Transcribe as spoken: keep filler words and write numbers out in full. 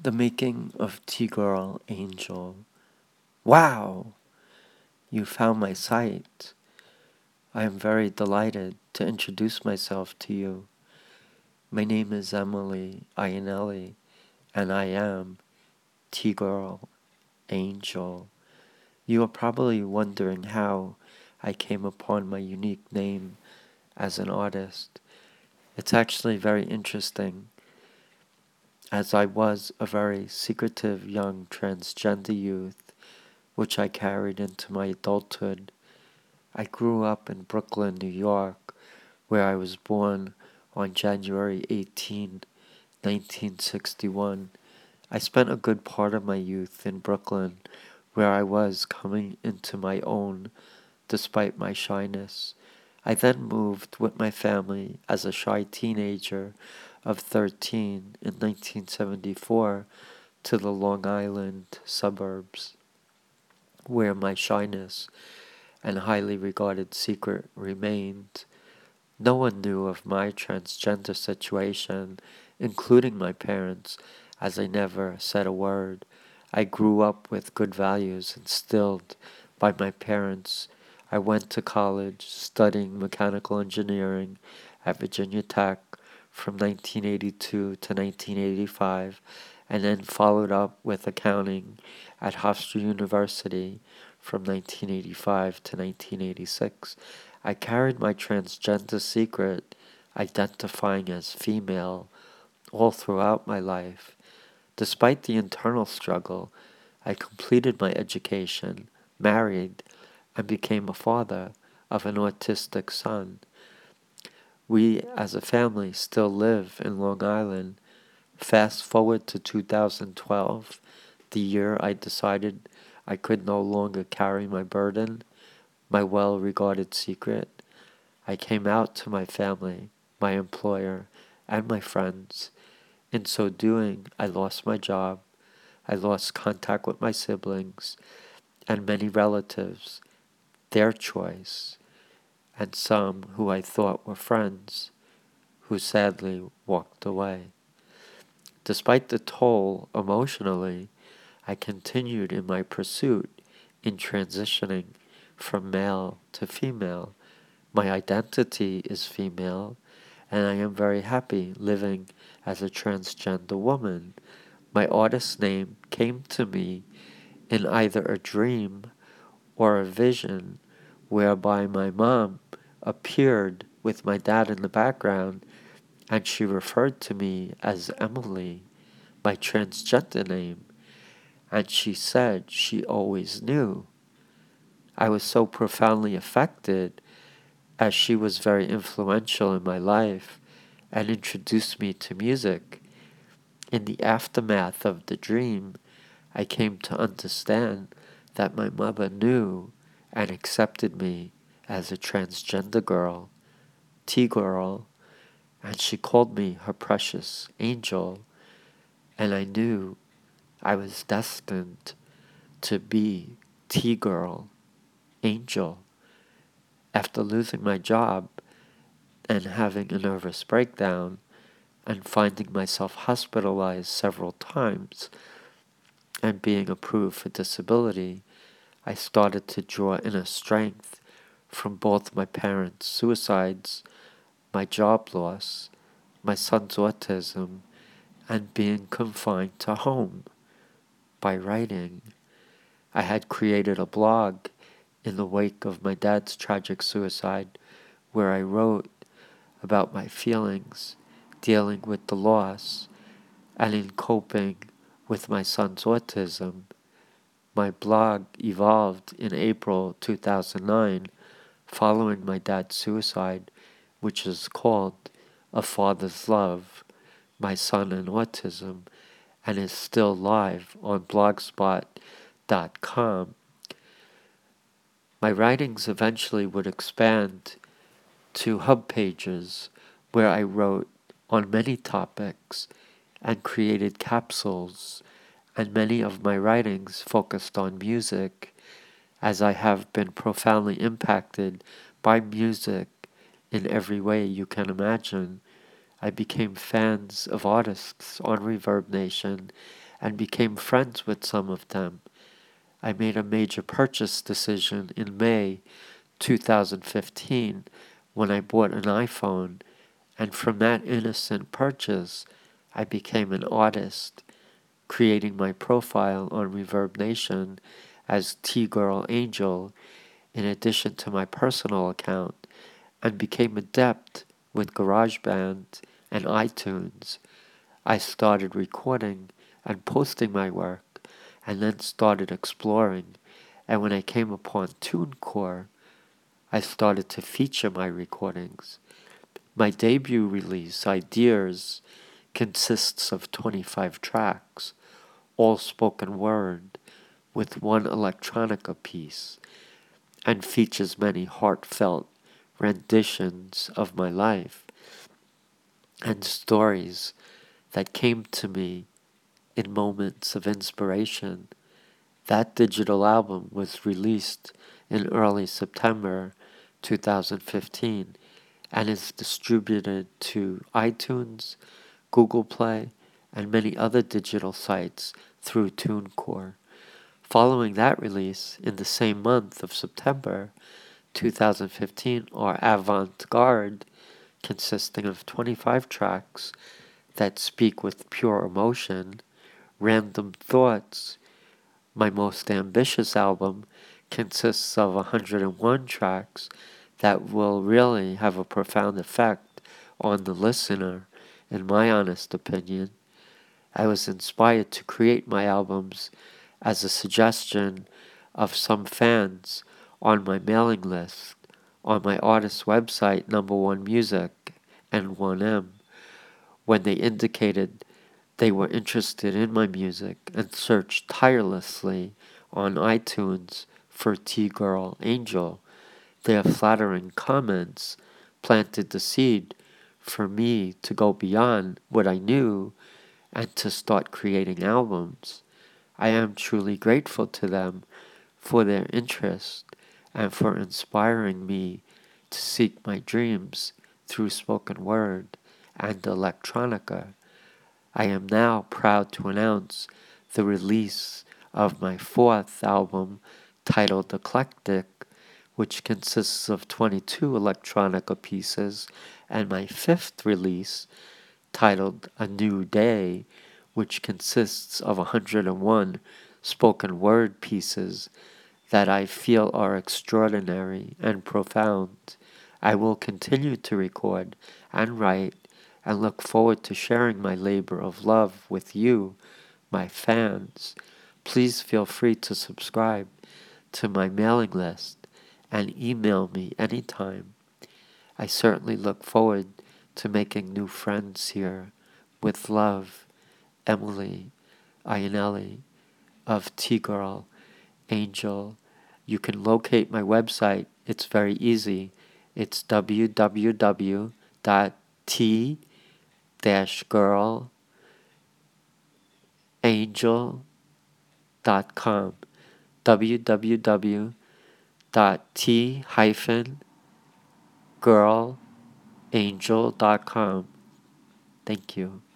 The making of T-Girl Angel. Wow! You found my site. I am very delighted to introduce myself to you. My name is Emily Iannelli, and I am T-Girl Angel. You are probably wondering how I came upon my unique name as an artist. It's actually very interesting, as I was a very secretive young transgender youth, which I carried into my adulthood. I grew up in Brooklyn, New York, where I was born on January eighteenth, nineteen sixty-one. I spent a good part of my youth in Brooklyn, where I was coming into my own despite my shyness. I then moved with my family as a shy teenager of thirteen in nineteen seventy-four to the Long Island suburbs, where my shyness and highly regarded secret remained. No one knew of my transgender situation, including my parents, as I never said a word. I grew up with good values instilled by my parents. I went to college studying mechanical engineering at Virginia Tech from nineteen eighty-two to nineteen eighty-five, and then followed up with accounting at Hofstra University from nineteen eighty-five to nineteen eighty-six. I carried my transgender secret, identifying as female, all throughout my life. Despite the internal struggle, I completed my education, married, and became a father of an autistic son. We, as a family, still live in Long Island. Fast forward to two thousand twelve, the year I decided I could no longer carry my burden, my well regarded secret. I came out to my family, my employer, and my friends. In so doing, I lost my job, I lost contact with my siblings and many relatives, their choice, and some who I thought were friends, who sadly walked away. Despite the toll emotionally, I continued in my pursuit in transitioning from male to female. My identity is female, and I am very happy living as a transgender woman. My artist name came to me in either a dream or a vision whereby my mom appeared with my dad in the background, and she referred to me as Emily, my transgender name, and she said she always knew. I was so profoundly affected, as she was very influential in my life and introduced me to music. In the aftermath of the dream, I came to understand that my mother knew and accepted me as a transgender girl, T-Girl, and she called me her precious angel, and I knew I was destined to be T-Girl, Angel. After losing my job and having a nervous breakdown and finding myself hospitalized several times and being approved for disability, I started to draw inner strength from both my parents' suicides, my job loss, my son's autism, and being confined to home. By writing, I had created a blog in the wake of my dad's tragic suicide where I wrote about my feelings dealing with the loss and in coping with my son's autism. My blog evolved in April two thousand nine following my dad's suicide, which is called A Father's Love, My Son and Autism, and is still live on blogspot dot com. My writings eventually would expand to hub pages where I wrote on many topics and created capsules, and many of my writings focused on music, as I have been profoundly impacted by music in every way you can imagine. I became fans of artists on Reverb Nation and became friends with some of them. I made a major purchase decision in May two thousand fifteen when I bought an iPhone, and from that innocent purchase, I became an artist, creating my profile on Reverb Nation as T-Girl Angel in addition to my personal account, and became adept with GarageBand and iTunes. I started recording and posting my work, and then started exploring, and when I came upon TuneCore, I started to feature my recordings. My debut release, Ideas, consists of twenty-five tracks, all spoken word, with one electronica piece, and features many heartfelt renditions of my life and stories that came to me in moments of inspiration. That digital album was released in early September two thousand fifteen and is distributed to iTunes, Google Play, and many other digital sites through TuneCore. Following that release, in the same month of September two thousand fifteen, our Avant-Garde, consisting of twenty-five tracks that speak with pure emotion, Random Thoughts, my most ambitious album, consists of one hundred one tracks that will really have a profound effect on the listener, in my honest opinion. I was inspired to create my albums as a suggestion of some fans on my mailing list on my artist website, Number One Music and one M, when they indicated they were interested in my music and searched tirelessly on iTunes for T-Girl Angel. Their flattering comments planted the seed for me to go beyond what I knew and to start creating albums. I am truly grateful to them for their interest and for inspiring me to seek my dreams through spoken word and electronica. I am now proud to announce the release of my fourth album, titled Eclectic, which consists of twenty-two electronica pieces, and my fifth release, titled A New Day, which consists of one hundred one spoken word pieces that I feel are extraordinary and profound. I will continue to record and write and look forward to sharing my labor of love with you, my fans. Please feel free to subscribe to my mailing list and email me anytime. I certainly look forward to making new friends here. With love, Emily Iannelli of T-Girl Angel. You can locate my website. It's very easy. It's w w w dot t girl angel dot com. w w w dot t girl angel dot com. Thank you.